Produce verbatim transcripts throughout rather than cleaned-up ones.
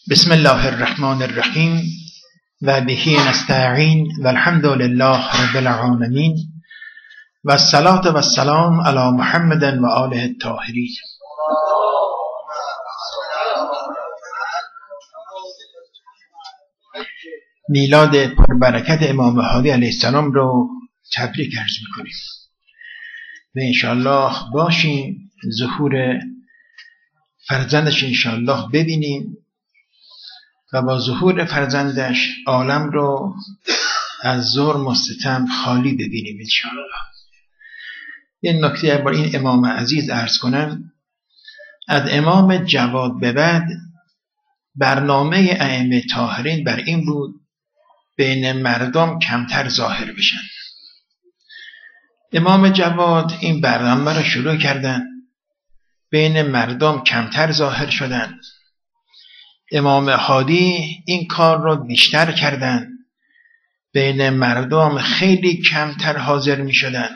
بسم الله الرحمن الرحیم و به نستعین و الحمد لله رب العالمین و الصلاة و السلام علی محمد و آله الطاهرین. میلاد پربرکت امام مهدی علیه السلام رو تبریک عرض میکنیم و انشاءالله باشیم ظهور فرزندش انشاءالله ببینیم و با ظهور فرزندش عالم رو از ظلم و ستم خالی ببینیم انشاءالله. این نکته با این امام عزیز عرض کنم، از امام جواد به بعد برنامه ائمه طاهرین بر این بود بین مردم کمتر ظاهر بشن. امام جواد این برنامه را شروع کردن، بین مردم کمتر ظاهر شدن. امام هادی این کار رو بیشتر کردن، بین مردم خیلی کمتر حاضر می شدن.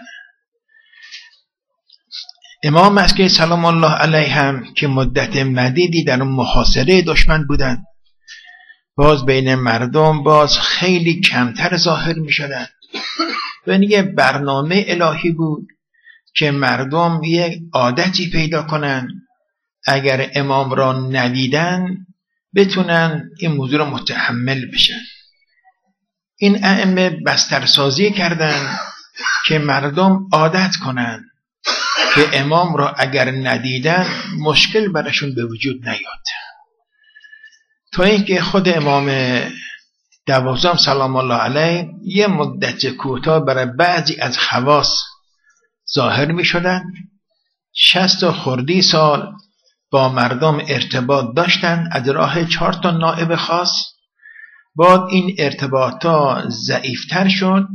امام عسکری سلام الله علیه هم که مدت مدیدی در محاصره دشمن بودن، باز بین مردم باز خیلی کمتر ظاهر می شدن. و یه برنامه الهی بود که مردم یک عادتی پیدا کنن، اگر امام را ندیدن بتونن این موضوع را متحمل بشن. این ائمه بسترسازی کردن که مردم عادت کنن که امام را اگر ندیدن مشکل برشون به وجود نیاد، تا اینکه خود امام دوازدهم سلام الله علیه یه مدت کوتاه برای بعضی از خواص ظاهر می شدن. شصت و خردی سال با مردم ارتباط داشتن از راه چهار تا نائب خاص. بعد این ارتباطا ضعیفتر شد،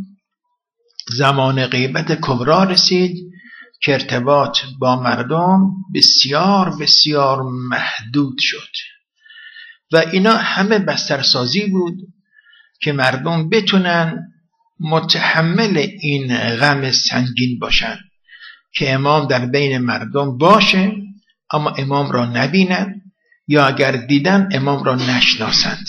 زمان غیبت کبرا رسید که ارتباط با مردم بسیار بسیار محدود شد و اینا همه بسترسازی بود که مردم بتونن متحمل این غم سنگین باشن که امام در بین مردم باشه اما امام را نبینن، یا اگر دیدن امام را نشناسند.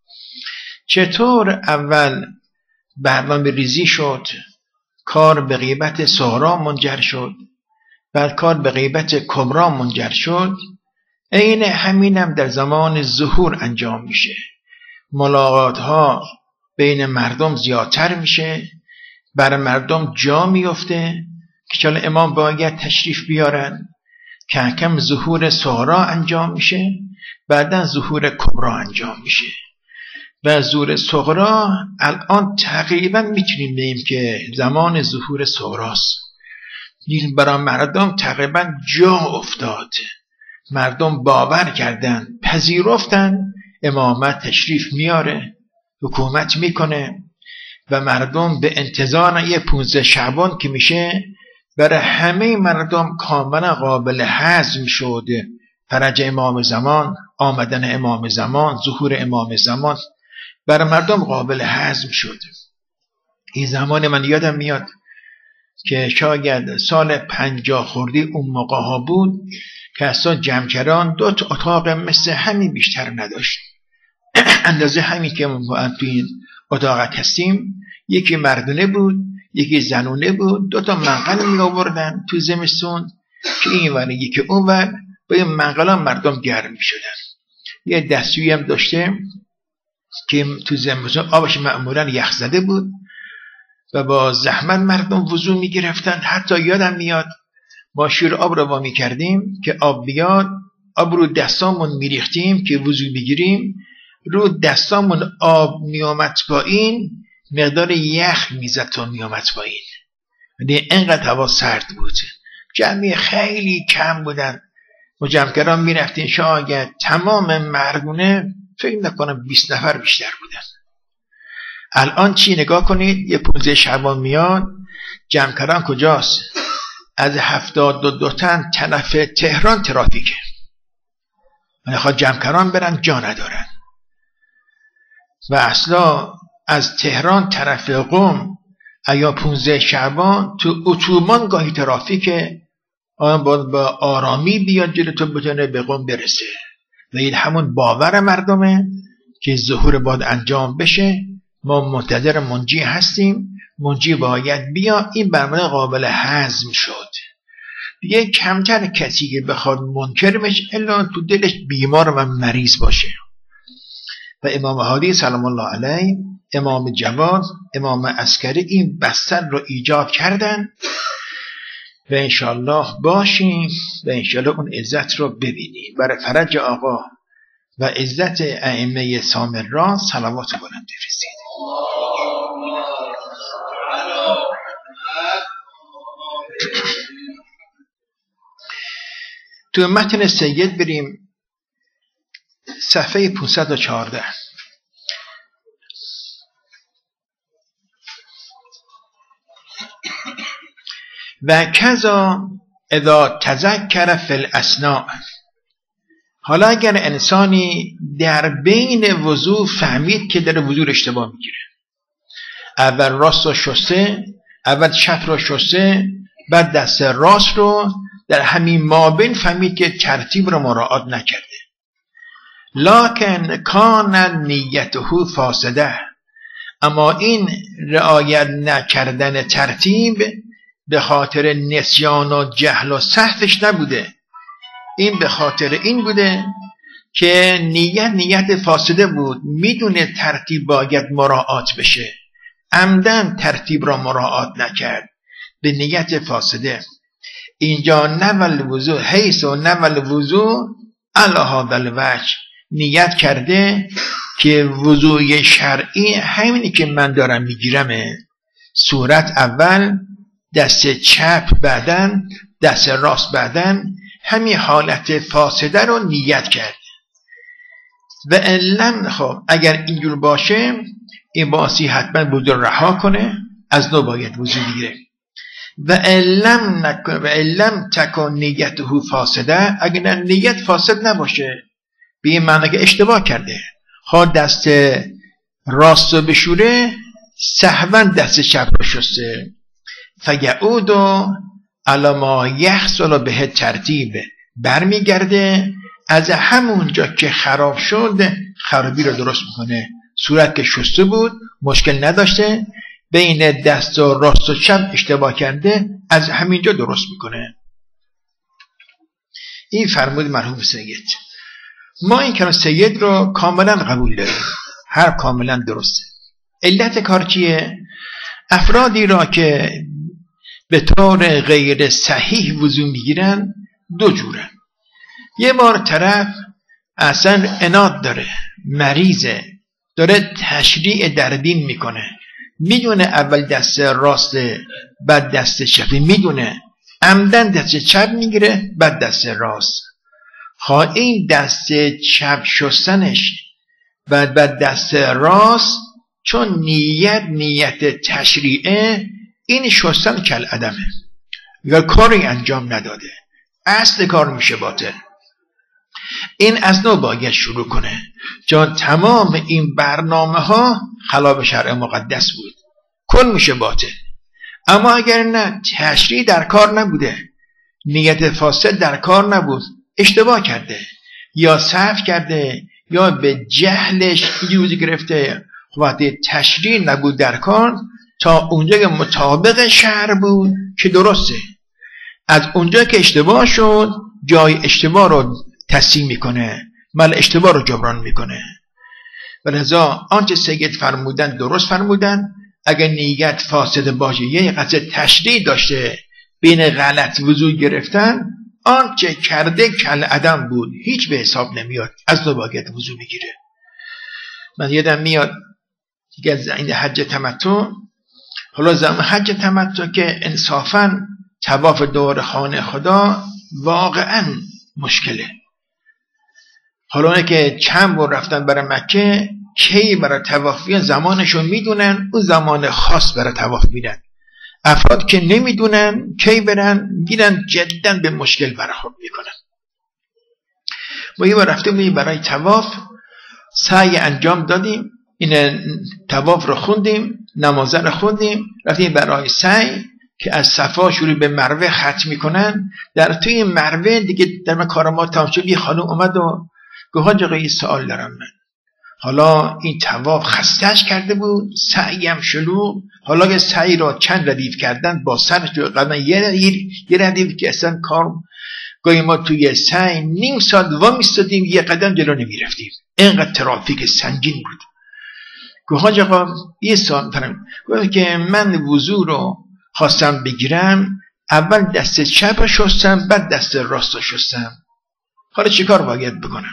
چطور اول برنامه ریزی شد، کار به غیبت صغرا منجر شد، بعد کار به غیبت کبرا منجر شد. عین همینم در زمان ظهور انجام میشه. ملاقات ها بین مردم زیادتر میشه، بر مردم جا میفته که چون امام باید تشریف بیارن، که کم ظهور صغرا انجام میشه، بعدا ظهور کبرا انجام میشه. و ظهور صغرا الان تقریبا میتونیم بگیم که زمان ظهور صغراست. این برای مردم تقریبا جا افتاد، مردم باور کردن، پذیرفتن امامت تشریف میاره، حکومت میکنه و مردم به انتظار یه پونزده شعبان که میشه برای همه مردم کاملا قابل هضم شده. فرج امام زمان، آمدن امام زمان، ظهور امام زمان برای مردم قابل هضم شد. این زمان من یادم میاد که شاید سال پنجاه خوردی اون موقع ها بود که اصلا جمعکران دو تا اتاق مثل همین بیشتر نداشت، اندازه همین که ما تو این اتاق هستیم. یکی مردونه بود، یکی زنونه بود. دو تا منقل می آوردن تو زمستون که این ور یکی اون ور، با این منقل مردم گرم می شدن. یه دستویی هم داشته که تو زمستون آبش معمولا یخ زده بود و با زحمت مردم وضو می گرفتن. حتی یادم میاد ما شیر آب رو وا می کردیم که آب بیاد، آب رو دستامون می ریختیم که وضو بگیریم، رو دستامون آب می آمد پایین، مقدار یخ میزد تا می آمد پایین. یعنی اینقدر هوا سرد بود. جمعی خیلی کم بودن. مجمعگران می رفتین شاید تمام مردونه فکر نکنم بیست نفر بیشتر بودن. الان چی نگاه کنید، یه پونزده شعبان میاد، جمعگران کجاست؟ از هفتاد و دو تن طرف تهران ترافیکه، میخواد جمعگران برن جا ندارن. و اصلا از تهران طرف قم ایا پونزده شعبان تو اتوبان گاهی ترافیکه، آن باید با آرامی بیاد جلو تو بتونه به قم برسه. و این همون باور مردمه که ظهور باید انجام بشه. ما منتظر منجی هستیم، منجی باید بیا. این برنامه قابل هضم شد دیگه. کمتر کسی که بخواد منکر بشه الا تو دلش بیمار و مریض باشه. و امام هادی سلام الله علیه، امام جواد، امام عسکری این بستر رو ایجاد کردن و انشالله باشیم و انشالله اون عزت رو ببینیم. برای فرج آقا و عزت ائمه سامرا صلوات بلند بفرستید. تو متن سید بریم صفحه پانصد و چهارده. و کذا اذا تذکر فی الاسناء. حالا اگر انسانی در بین وضو فهمید که در وضو اشتباه میگیره، اول راست رو شسته، اول چپ رو شسته، بعد دست راست رو، در همین مابین فهمید که ترتیب رو مراعات نکرده، لکن کان نیته فاسده، اما این رعایت نکردن ترتیب به خاطر نسیان و جهل و سهوش نبوده، این به خاطر این بوده که نیت نیت فاسده بود، میدونه ترتیب باید مراعات بشه، عمدن ترتیب را مراعات نکرد به نیت فاسده. اینجا نول وضو حیث و نول وضو علی هذا الوجه، نیت کرده که وضوی شرعی همینی که من دارم میگیرمه، صورت اول، دست چپ بعدن، دست راست بعدن، همین حالت فاسده رو نیت کرد. و علم خب اگر اینجور باشه این باسی حتما وضو رها کنه، از نو باید وضو بگیره. و علم نکن و علم تکن نیته فاسده، اگر نیت فاسد نباشه به این معنی که اشتباه کرده، خواه دست راست رو بشوره سهوا دست چپ رو شسته، فیعود علی ما یحصل به ترتیب، برمیگرده از همونجا که خراب شد خرابی رو درست میکنه. صورت که شسته بود مشکل نداشته، بین دست و راست و چپ اشتباه کرده، از همینجا درست میکنه. این فرمود مرحوم سید. ما این کلام سید رو کاملا قبول داریم، هر کاملا درسته. علت کار چیه؟ افرادی را که به طور غیر صحیح وضو میگیرن دو جورن. یه بار طرف اصلا عناد داره، مریضه، داره تشریع در دین میکنه، میدونه اول دست راست بعد دست چپ، میدونه عمدن دست چپ میگیره بعد دست راست. خواه این دست چپ شستنش بعد بعد دست راست، چون نیت نیت تشریعه، این شستن کل عدمه یا کاری انجام نداده، اصل کار میشه باطل. این از نو باید شروع کنه، چون تمام این برنامه ها خلاف شرع مقدس بود، کن میشه باطل. اما اگر نه تشریع در کار نبوده، نیت فاسد در کار نبود، اشتباه کرده یا سهو کرده یا به جهلش یوزی گرفته، وقتی تشریع نبود در کار، تا اونجا که مطابق شرع بود که درسته، از اونجا که اشتباه شد جای اشتباه رو تصحیح میکنه، مال اشتباه رو جبران میکنه. و لذا آنچه سید فرمودن درست فرمودن. اگر نیت فاسد باشه، یه قصد تشریع داشته بین غلط وضو گرفتن، آنچه کرده کل عدم بود، هیچ به حساب نمیاد، از دو باید وضو بگیره. من یادم میاد دیگه از این حج تمتع، حالا زمان حج تمتع که انصافاً طواف دور خانه خدا واقعاً مشکله. حالا که چند بار رفتن برای مکه، کی برای طواف بیان زمانشو میدونن، اون زمان خاص برای طواف میرن. افراد که نمیدونن کی برن، میرن جداً به مشکل برخورد میکنن. ما یه بار رفتیم بودیم برای طواف، سعی انجام دادیم، این طواف رو خوندیم، نماز رو خوندیم، رفتیم برای سعی که از صفا شروع به مروه ختم میکنن. در توی مروه دیگه در من کار ما تمام شد، یه خانم اومد و گفت حاج آقا یه سوال دارم من. حالا این طواف خسته‌اش کرده بود، سعی هم شلوغ. حالا که سعی را چند ردیف کردن با سرش تو قدم یه یه ردیف که اصلا کار گاهی ما توی سعی نیم ساعت وا میستادیم یه قدم جلو نمیرفتیم، اینقدر ترافیک سنگین بود. گفت حاج آقا یه سوال دارم. گفت که من وضو رو خواستم بگیرم، اول دست چپ رو شستم بعد دست راست رو شستم، حالا چیکار باید بکنم؟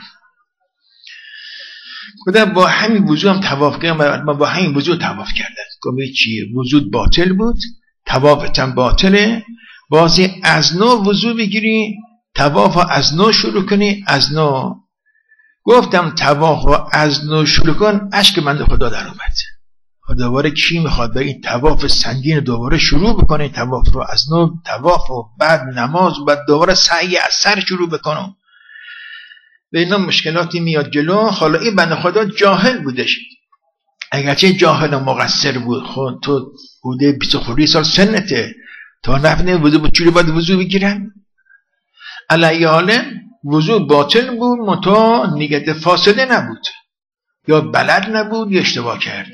گفتم با همین وضو هم طواف کردم، ما با همین وضو طواف کردم. گفت چی؟ وضو باطل بود، طوافت هم باطله، بازی از نو وضو بگیری، طواف از نو شروع کنی از نو. گفتم طواف از نو شروع کن، اشک من خدا در اومد. دوباره کی میخواد به این طواف سنگین دوباره شروع بکنه؟ طواف رو از نو طواف و بعد نماز و بعد دوباره سعی از سر شروع بکنم. به اینا مشکلاتی میاد جلو. حالا این بنده خدا جاهل بودش، اگرچه جاهل و مقصر بود، خود تو بوده بیست و خورده سال سنته، تا نفنه وضو بود چوری باید وضو بگیرن. علیه حاله وضو باطل بود، متا نیت فاسده نبود، یا بلد نبود یا اشتباه کرد.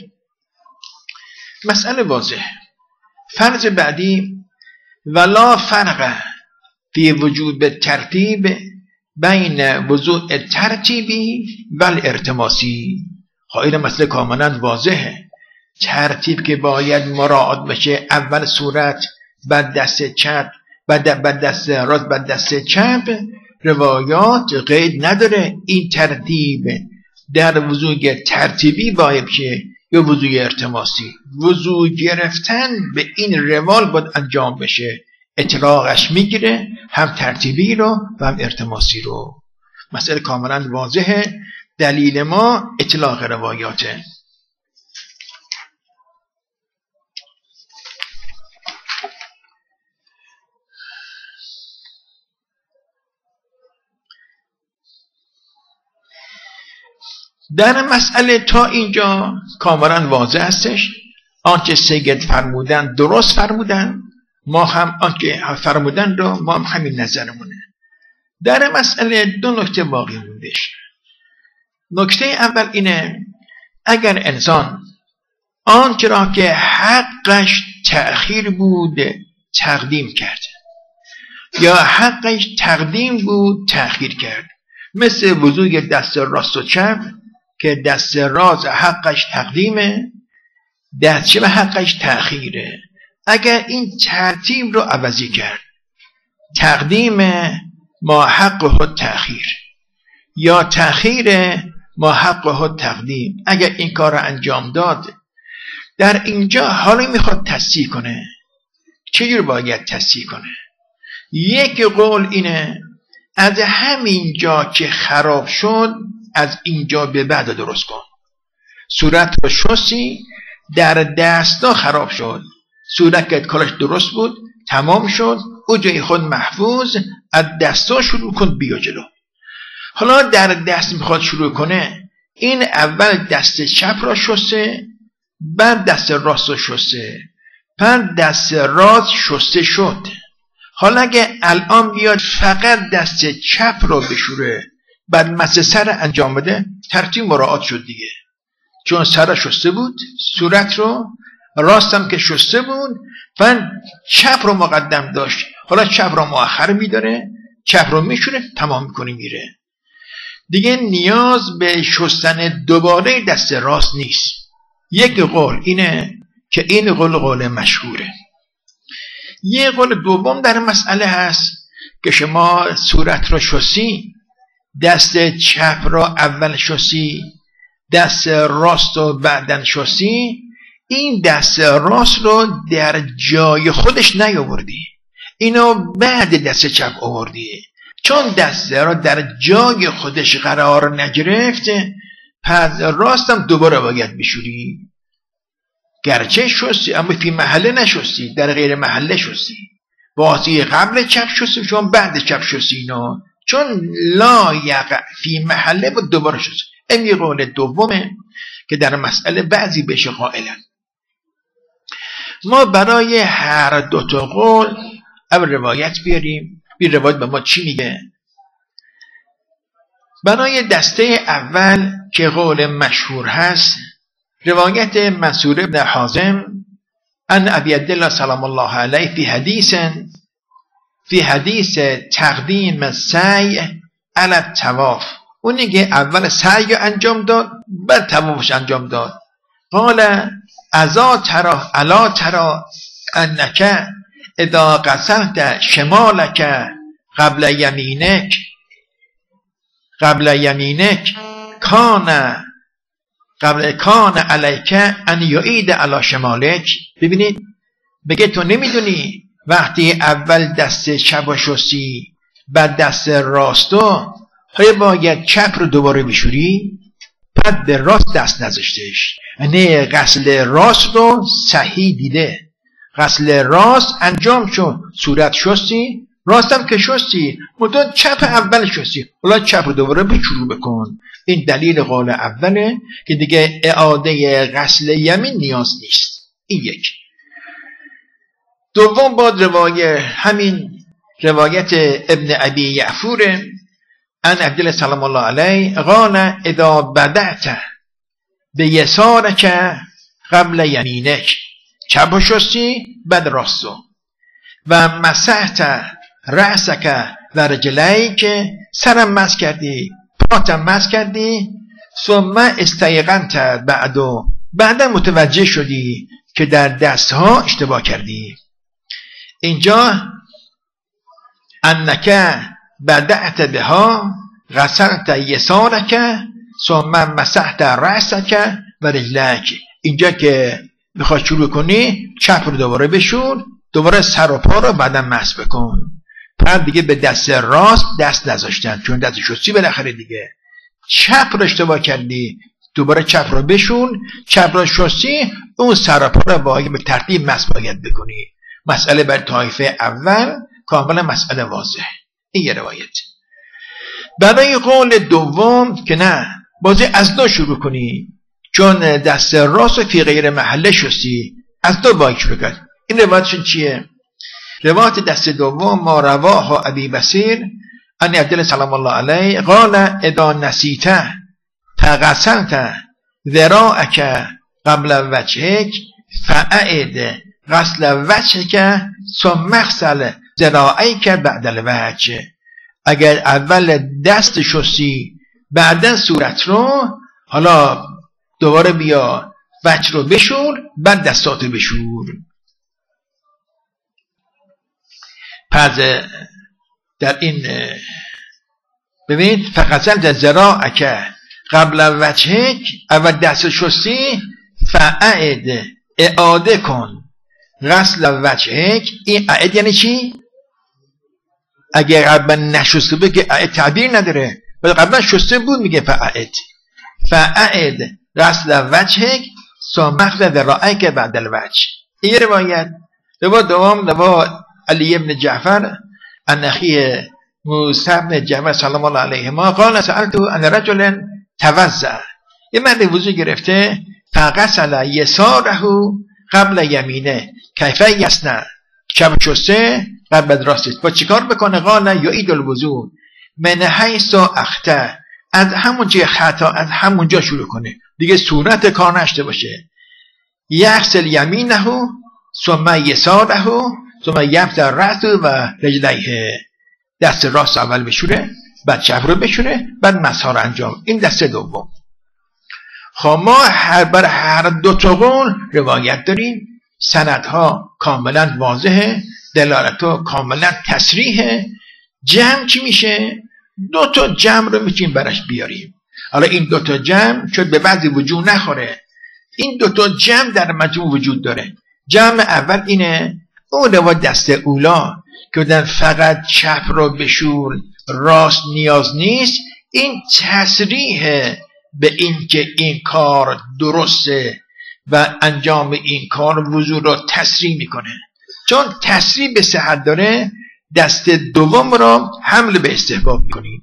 مسئله واضح. فرض بعدی، ولا فرق فی وجوب ترتیب بین وضوء ترتیبی و الارتماسی. خواهی مسئله کاملا واضحه. ترتیب که باید مراعات بشه، اول صورت بعد دست چپ بعد بعد دست راست بعد دست چپ، روایات قید نداره این ترتیب در وضوء ترتیبی باید شه یا وضوء ارتماسی. وضوء گرفتن به این روال باید انجام بشه، اطلاقش میگیره هم ترتیبی رو و هم ارتماسی رو. مسئله کاملا واضحه. دلیل ما اطلاق روایاته. در مسئله تا اینجا کاملا واضح هستش. آنچه سید فرمودن درست فرمودن، ما هم آنچه فرمودن رو ما هم همین نظرمونه. در مسئله دو نکته باقی موندش. نکته اول اینه، اگر انسان آنچه را که حقش تأخیر بود تقدیم کرد یا حقش تقدیم بود تأخیر کرد، مثل وضوء دست راست و چپ که دست راست حقش تقدیمه، دست چپ حقش تأخیره، اگر این ترتیب رو عوضی کرد، تقدیم ما حق خود تأخیر یا تأخیر ما حق خود تقدیم، اگر این کار رو انجام داد، در اینجا حالا میخواد تصحیح کنه. چجور باید تصحیح کنه؟ یک قول اینه، از همین جا که خراب شد از اینجا به بعد درست کن. صورت رو شستی، در دستا خراب شد، صورت که کارش درست بود تمام شد، او جای خود محفوظ، از دستا شروع کن بیا جلو. حالا در دست میخواد شروع کنه، این اول دست چپ را شسته بعد دست راست را شسته، بعد دست راست شسته شد. حالا اگه الان بیاد فقط دست چپ را بشوره بعد مس سر انجام بده، ترتیب مراعات شد دیگه، چون سر شسته بود، صورت رو راستم که شسته بود و چپ رو مقدم داشت، حالا چپ رو مؤخر میداره، چپ رو میشوره تمام میکنه میره دیگه. نیاز به شستن دوباره دست راست نیست. یک قول اینه که این قول قول مشهوره. یه قول دوم در مسئله هست که شما صورت رو شستی، دست چپ را اول شستی، دست راست رو بعدن شستی، این دست راست رو در جای خودش نیاوردی، اینو بعد دست چپ آوردی، چون دست را در جای خودش قرار نگرفت پس راستم دوباره باید بشوری. گرچه شستی اما فی محله نشستی، در غیر محله شستی، واسه قبل چپ شستی چون بعد چپ شستی، اینا چون لا یقع فی محله بود دوباره شستی. این یه قول دومه که در مسئله بعضی بشه قائلن. ما برای هر دو تا قول اول روایت بیاریم. بی روایت به ما چی میگه؟ برای دسته اول که قول مشهور هست، روایت منصور بن حازم ان ابی عبدالله سلام الله علیه فی حدیث فی حدیث تقدیم سعی علی الطواف، اونی که اول سعی انجام داد بعد طوافش انجام داد. قال ازا ترى الا ترى انک اذا غسلت شمالک قبل یمینک قبل یمینک کان قبل کان علیک ان یعید علی شمالک. ببینید بگه تو نمیدونی وقتی اول دست چپ شستی بعد دست راستو های باید چپ رو دوباره بشوری؟ بعد به راست دست نذاشتش، یعنی غسل راست رو صحیح دیده، غسل راست انجام شد، صورت شستی، راستم که شستی، مدون چپ اول شستی، حالا چپ رو دوباره بشروع بکن. این دلیل قول اوله که دیگه اعاده غسل یمین نیاز نیست. این یک. دوم بعد روایت همین روایت ابن ابی یعفور ان عبدالله سلام الله علیه قال اذا بدأت به یسارک قبل یمینک، چپ شستی بعد راستو، و مسحت رأسک و رجلیک، سرم مس کردی پاتم مس کردی، ثم استیقنت بعدو، بعدا متوجه شدی که در دستها اشتباه کردی. اینجا انک بدأت بها غسلت یسارک ثم مسحت رأسک و رجلک، اینجا که میخوای شروع کنی چپ رو دوباره بشور، دوباره سر و پا رو بعدا مسح بکن. بعد دیگه به دست راست دست نذاشتن، چون دست شستی بالاخره دیگه چپ رو اشتباه کردی، دوباره چپ رو بشون، چپ رو شستی، اون سر و پا رو باید به ترتیب مسح باید بکنی. مسئله بر طایفه اول کاملا مسئله واضح. این یه روایت. برای قول دوم که نه بازی از دو شروع کنی، چون دست راست فی غیر محله شستی، از دو باید شروع کرد. این روایتشون چیه؟ روایت دست دوم ما رواه ابی بصیر ان عبدالله سلام الله علیه قال اذا نسیت فغسلت ذراعک قبل وجهک فاعد غسل وجهک ثم اغسل ذراعیک بعد الوجه. اگر اول دست شستی بعدا صورت رو، حالا دوباره بیا وجه رو بشور بعد دستاتو بشور. پس در این ببینید فغسلت ذراعک قبل وجهک، اول دست شستی، فاعد اعاده کن غسل وجهک. این اعد یعنی چی؟ اگر قبلا نشسته بود که اعد تعبیر نداره، ولی قبلا شسته بود میگه فاعد فاعد غسل وجهک ثم اغسل ذراعیک بعد الوجه. این روایت. روایت دوم روایت علی بن جعفر ان اخیه موسی بن جعفر سلام الله علیهما قال سألت ان رجل توضأ، یه مرد وضو گرفته، فغسل یساره قبل یمینه کیف یصنع، چپ شسته قبل راست، با چیکار بکنه؟ قال یعید الوضو من حیث اخطأ، از همونجا خطا از همونجا شروع کنه، دیگه صورت کار نشته باشه. یغسل یمینه ثم یساره ثم یبدأ رأسه و رجلیه، دست راست اول بشوره بعد چپ رو بشوره بعد مسح رو انجام. این دست دوم. خب ما هر بر هر دو تا قول روایت داریم، سندها کاملا واضحه، دلالتها کاملا تصریحه. جمع چی میشه؟ دو تا جمع رو میتونیم برش بیاریم. حالا این دو تا جمع شد به بعضی وجود نخوره، این دو تا جمع در مجموع وجود داره. جمع اول اینه، اون روایت دست اولا که در فقط چپ رو بشور راست نیاز نیست، این تصریح به این که این کار درسته و انجام این کار وضو رو تصریح میکنه. چون تصریح به صحت داره، دست دوم رو حمل به استحباب میکنیم.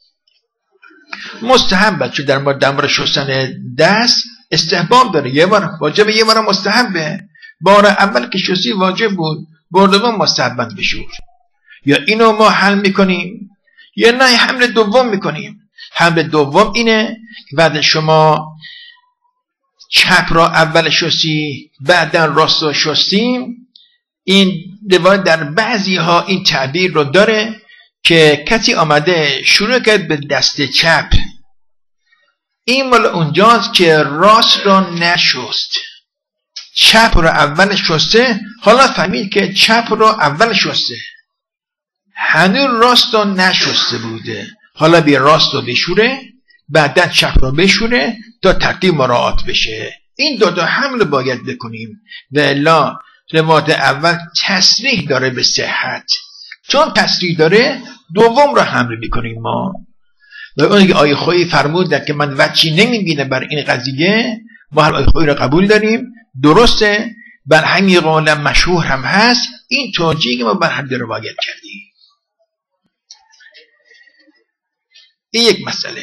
مستحب چون در مورد دمار شستن دست استحباب داره، یه بار واجبه یه بار مستحبه. بار اول که شستی واجب بود، بار دوم مستحبن بشور. یا اینو ما حل میکنیم یا نه حمل دوم میکنیم. حمل دوم اینه که بعد شما چپ را اول شستی بعدا راست را شستیم. این روایت در بعضی ها این تعبیر رو داره که کسی آمده شروع کرد به دست چپ، این مال اونجاست که راست را نشست، چپ را اول شسته، حالا فهمید که چپ را اول شسته، هنوز راست را نشسته بوده، حالا بیا راست را بشوره بعدا چپ را بشوره تا ترتیب مراعات بشه. این دو تا حمل باید بکنیم و الا روایت اول تصریح داره به صحت، چون تصریح داره دوم را حمل میکنیم ما. و اون که آیه خویی فرمود که من وجهی نمیبینه بر این قضیه، ما هر آیه خویی را قبول داریم، درسته، بر همین قول مشهور هم هست. این توجیهی که ما بر حد روایت کردیم. این یک مسئله.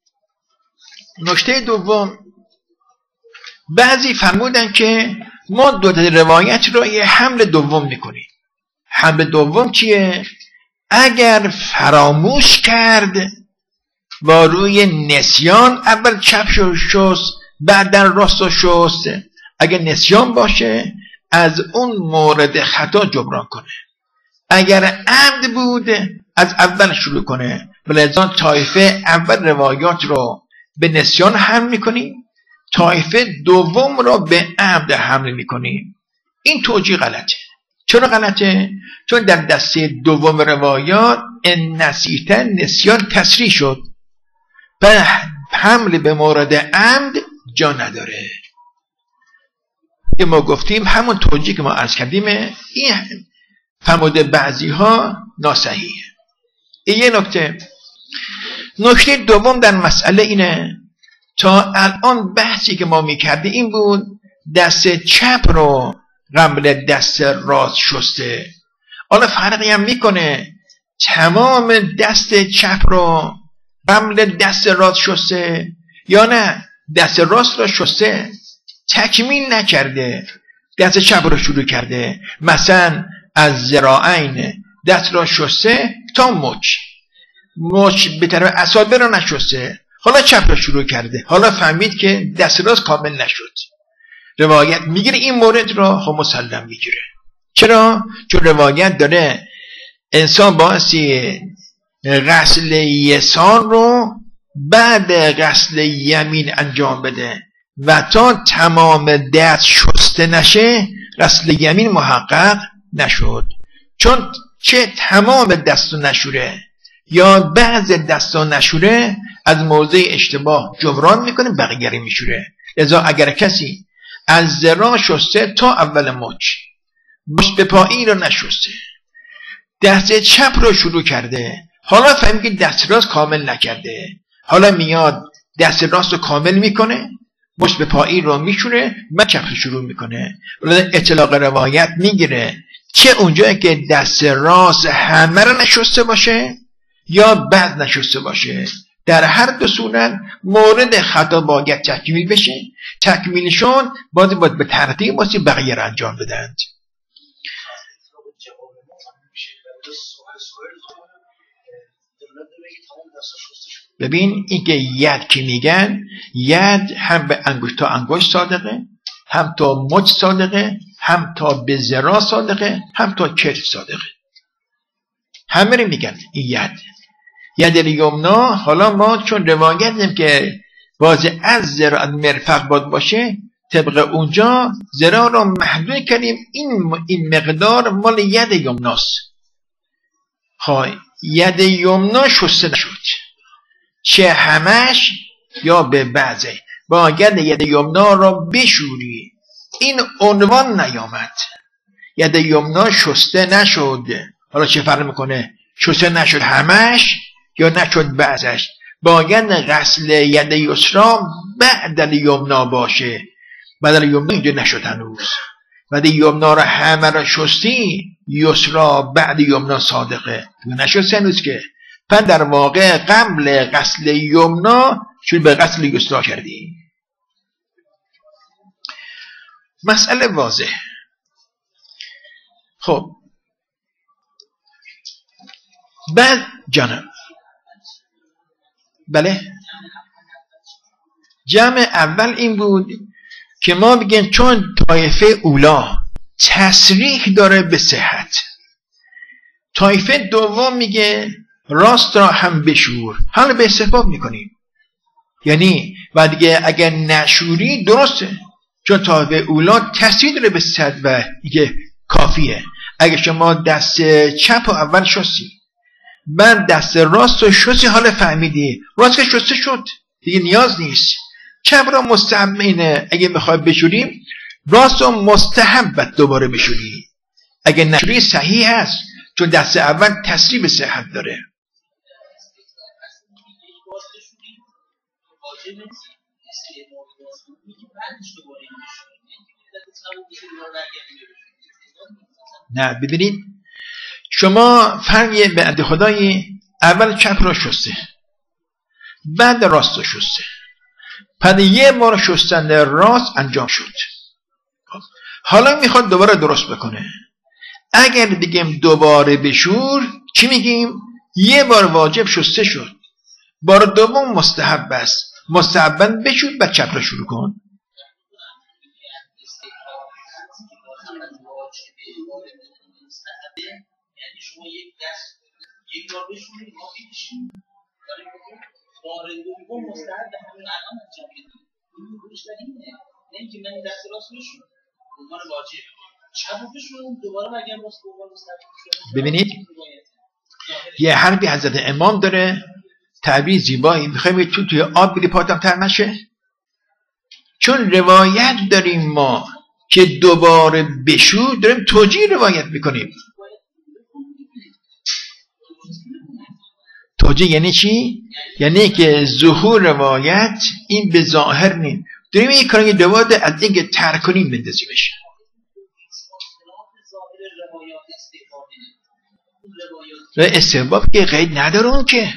نکته دوم، بعضی فرمودن که ما دو تا روایت رو یه حمل دوم میکنیم. حمل دوم چیه؟ اگر فراموش کرد و روی نسیان اول چپ شست بعدا راست شست، اگر نسیان باشه از اون مورد خطا جبران کنه، اگر عمد بود از اول شروع کنه. ولذا طایفه اول روایات رو به نسیان حمل میکنیم، طایفه دوم را به عمد حمل میکنیم. این توجیه غلطه. چرا غلطه؟ چون در دسته دوم روایات ان نسیت نسیان تصریح شد و حمل به مورد عمد جا نداره. که ما گفتیم همون توجیه که ما عرض کردیم، این فرموده بعضی ها ناصحیحه. این یه نکته. نکته دوم در مسئله اینه، تا الان بحثی که ما میکردیم این بود دست چپ رو قبل دست راست شسته. حالا فرقی هم میکنه تمام دست چپ رو قبل دست راست شسته یا نه دست راست را شسته تکمیل نکرده، دست چپ رو شروع کرده، مثلا از ذراعین دست را شسته تا مچ، مچ به طرف اصابع را نشسته، حالا چپ را شروع کرده، حالا فهمید که دست راست کامل نشد. روایت میگیره این مورد را خب مسلم میگیره. چرا؟ چون روایت داره انسان باعثی غسل یسار رو بعد غسل یمین انجام بده و تا تمام دست شسته نشه غسل یمین محقق نشد. چون چه تمام دستو نشوره یا بعض دستو نشوره از موضع اشتباه جبران میکنه، بقیه میشوره. لذا اگر کسی از ذراع شسته تا اول مچ، مچ به پایین رو نشسته، دست چپ رو شروع کرده، حالا فهمید که دست راست کامل نکرده، حالا میاد دست راست رو کامل میکنه، مچ به پایین رو میشوره، من چپ رو شروع میکنه. ولی اطلاق روایت میگیره چه اونجایی که دست راست همه رو نشسته باشه یا بعد نشسته باشه، در هر دو صورت مورد خطا باید تکمیل بشه. تکمیلشون باید, باید به ترتیب باید بقیه رو انجام بدند. ببین این که ید که میگن ید هم به انگشت تا انگشت صادقه، هم تا مچ صادقه، هم تا به ذراع صادقه، هم تا کتف صادقه، همه رو میگن این ید ید الیمنا. حالا ما چون روایت دیم که باز از ذراع مرفق باد باشه، طبق اونجا ذراع رو محدود کردیم، این این مقدار مال ید یمناست. های ید یمنا شسته نشد، چه همش یا به بعضه باید ید یمنا را بشوری، این عنوان نیامد. ید یمنا شسته نشد، حالا چه فرق میکنه شسته نشد همش یا نشد بعضش؟ باید غسل ید یسرا بعد الیمنا باشه، بعد الیمنا اینجا نشد هنوز. بعد یمنا را همه را شستی، یسرا بعد یمنا صادقه نشد هنوز که. پس در واقع قبل غسل یمنا شد به غسل یسرا کردی. مسئله واضح. خب بعد جانم بله جمع اول این بود که ما بگیم چون طایفه اولا تصریح داره به صحت، طایفه دوم میگه راست را هم بشور، حالا به استحباب میکنیم، یعنی و دیگه اگر نشوری درسته، چون طایفه اولا تصریح داره به صحت و دیگه کافیه. اگر شما دست چپ و اول شستی بعد دست راست و شستی، حالا فهمیدی راست که شسته شد دیگه نیاز نیست، چپ را مستحب اینه اگه میخوای بشوریم، راست و مستحب دوباره بشوری، اگه نشوری صحیح هست چون دست اول تصریح به صحت داره. نه ببینید شما فرقی به عند خدای اول چپ را شسته بعد راست را شسته، پس یه بار شستن راست انجام شد، حالا میخواد دوباره درست بکنه. اگر بگیم دوباره بشور چی میگیم؟ یه بار واجب شسته شد، بار دوم مستحب است، مستحباً بشور بعد چپ را شروع کن. یعنی شما یک دست یک بار بشونید ما می‌کشیم بار دوم مستحب به همین الان انجام بدید. این روش اینه، نه اینکه من دست راست بشونم به عنوان واجب، چپ بشونم دوباره بگم راست به عنوان مستحب. ببینید یه حرفی حضرت امام داره تعبیر زیبایی، میخوایم تو توی آب بری پاتم تر نشه، چون روایت داریم ما که دوباره بشور، داریم توجیه روایت میکنیم. توجیه یعنی چی؟ یعنی که ظهور روایت این به ظاهر نیم، داریم این کاری دوباره از اینکه ترک کنیم بندازیمش. استحباب که قید نداره اون که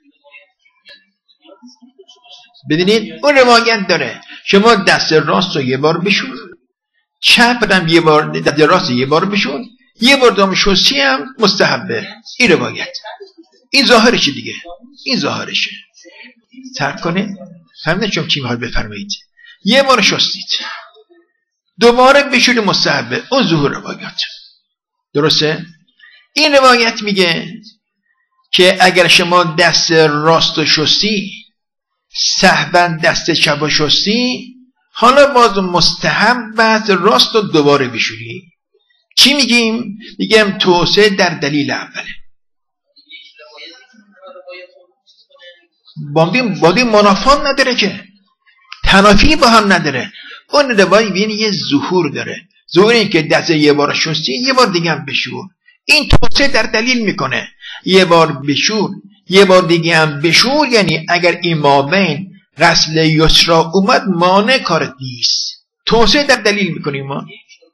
بدونید اون روایت داره شما دست راست رو یه بار بشور، چپ هم یه بار دست راست یه بار بشور، یه بار دام شستی هم مستحبه. این روایت این ظاهرشه دیگه، این ظاهرشه ترک کنه. فهمیدن چون چی میخواد بفرمایید؟ یه بار شستید دوباره بشوری مستحبه، اون ظهور روایت درسته. این روایت میگه که اگر شما دست راست شستی سهبن دست چپ شستی، حالا باز مستحب بعد راست رو دوباره بشوری. چی میگیم؟ میگم توسعه در دلیل اوله. بادی منافات نداره که تنافی با هم نداره. اون روایی بین یه ظهور داره، ظهوری که دست یه بار شستی یه بار دیگه هم بشور، این توسعه در دلیل میکنه. یه بار بشور یه بار دیگه هم بشور، یعنی اگر این مابین غسل یسرا اومد مانع کارت نیست، توسعه در دلیل میکنیم ما.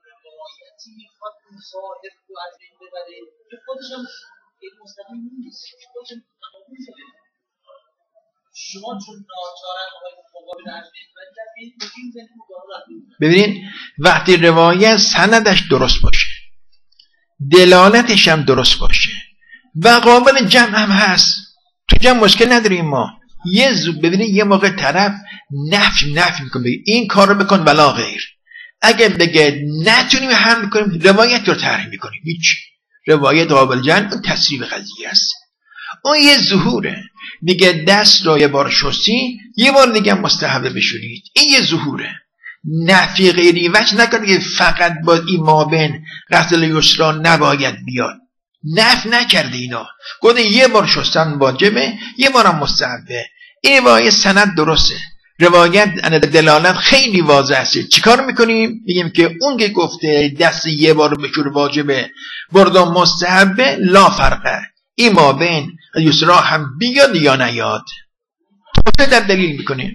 ببینید وقتی روایت سندش درست باشه، دلالتش هم درست باشه و قابل جمع هم هست، تو جمع مشکل نداریم ما. یه زود ببینید یه موقع طرف نفی نفی میکنه این کار رو بکن ولا غیر، اگر بگه نتونیم هم میکنیم روایت رو طرح میکنیم، هیچ روایت قابل جمع اون تصریح قضیه است. اون یه ظهوره، میگه دست رو یه بار شستی یه بار دیگه مستحبه بشورید، این یه ظهوره. نفی غیری وجه نکنه که فقط با این مابین غسل یسرا نباید بیاد، نفی نکرده اینا، گفته یه بار شستن واجبه یه بارم مستحبه. این روایت سند درسته، روایت دلالت خیلی واضح است. چیکار میکنیم؟ میگیم که اون که گفته دست یه بار بشور واجبه بردم مستحبه لا فرقه، این مابین یسرا هم بیاد یا نیاد، توسعه در دلیل میکنیم.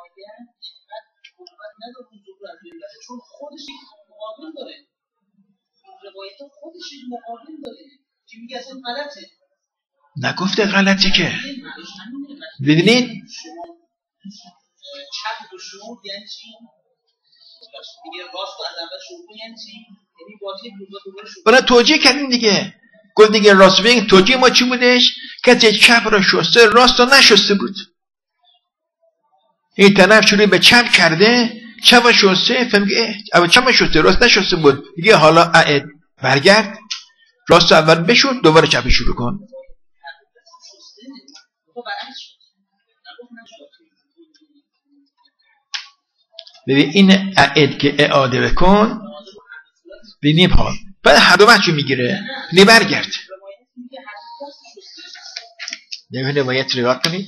چون خودش مقابل داره، روایت خودش مقابل داره که میگه اصلا غلطه. نگفته غلطه که ببینید چپ و شور یعنی چی؟ میگه راست و از اول شور یعنی چی؟ یعنی واجب بود دوباره شور. برای توجیه کردیم دیگه، گفت دیگه راست بگیم توجیه ما چی بودش؟ کسی چپ را شسته راست را نشسته بود، این طرف شروع به چپ کرده، چپ شسته، فهم که اول چپ شسته راست نشسته بود، دیگه حالا اعد برگرد راست اول بشود دوباره چپ شروع کن. ببین این اعد که اعاده بکن ببینیم حال بعد هر دو وجه میگیره. نه برگرد نمیه روایت روایت کنید.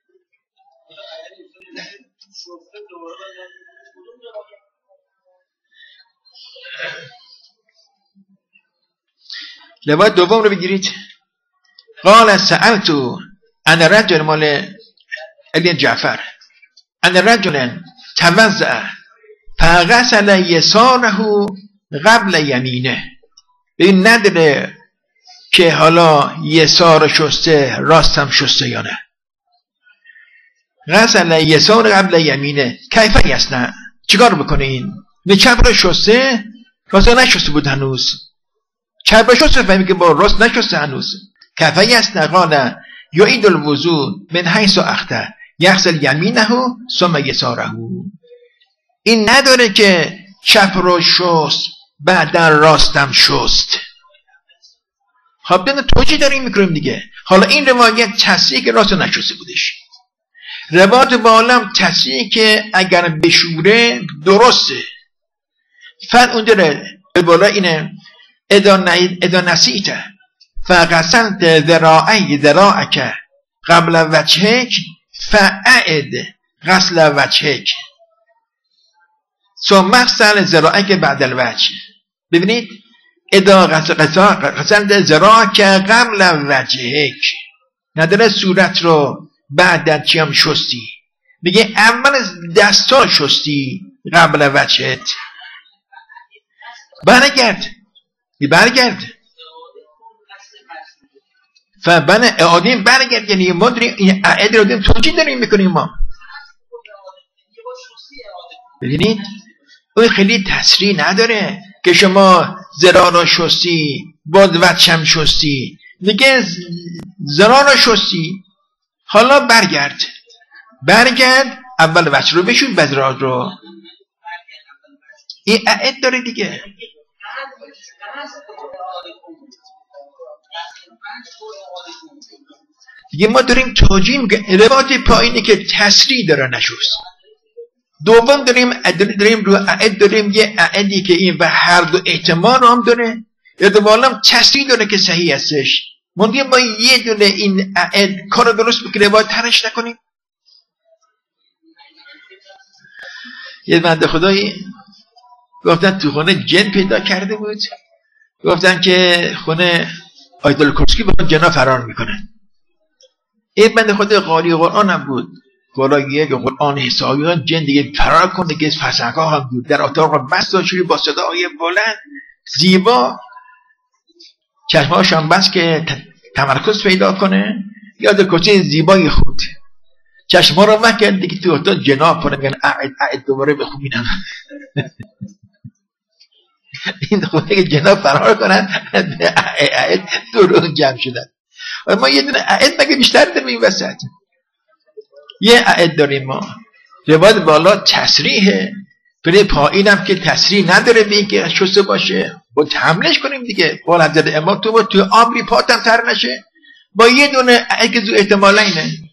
روایت دوم رو بگیرید. قال سألتو ان رجل مال ابن جعفر ان رجل توضأ فغسل یساره قبل یمینه. این نداره که حالا یسار شسته راستم شسته یا نه. غسل یسار قبل یمینه کیف یصنع، چیکار بکنه این؟ نه چپ را شسته راست نشسته بود هنوز، چپ را شسته فهمی که با راست نشسته هنوز. کیف یصنع قال یعید الوضوء من حیث اخطأ یغسل یمینه ثم یساره. این نداره که چپ رو شست بعدا راستم شست. خب دیگه توجیه داریم میکنیم دیگه. حالا این روایت تصریح که راست نشسته بودش، روایت بالام تصریح که اگر بشوره درسته. فرق اون داره بالا اینه ادا نسیته فغسلت ذراعی ذراعک قبل وجهک فاعد غسل وجهک ثم اغسل ذراعک بعد الوجه. ببینید ادا غسلت ذراعک قبل وجهک نداره صورت رو بعد چیم شستی، میگه اول دستا شستی قبل وجهت. برگرد برگرد فبن اعاده برگرد، یعنی ما داریم این اعاده رو داریم توجیه داریم میکنیم. ما ببینید اون خیلی تصریح نداره که شما ذراع رو شستی باز وجهم شستی، میگه ذراع رو شستی حالا برگرد برگرد اول وجه رو بشون بعد ذراع رو. این اعاده داره دیگه. دیگه ما داریم توجیه میگه روایت پایینی که تصریح داره نشست. دوم داریم داریم رو اعد داریم یه اعدی که این و هر دو احتمال هم داره، احتمالم تصریح داره که صحیح هستش. مونده ما یه دونه این اعد کار درست بکنه باید ترش نکنیم. یه بنده خدایی گفتن تو خونه جن پیدا کرده بود، گفتن که خونه آیت الکرسی با جنا فرار میکنن. این بنده خدا قاری قرآن هم بود، قرآن که قرآن حسابیان جن دیگه فرار کنه که فسقا هم بود. در اتاق بس داشتی با صدای بلند زیبا چشمهاش هم بس که تمرکز پیدا کنه، یاد کچه زیبای خود چشمها رو مکن دیگه تو اتاق جناب کنه میگن اعد اعد دوباره بخونم. این خونه که جناب فرار کنن اعد دو رو جمع شدن. ما یه دونه اعد مگه بیشتر داریم این وسط. یه اعد داریم ما. روایت بالا تصریحه، ولی پایین هم که تصریح نداره به اینکه شسته باشه با حملش کنیم دیگه. قول حضرت امام تو با تو آبری پاتم تر نشه با یه دونه اعد که زو احتمالا اینه.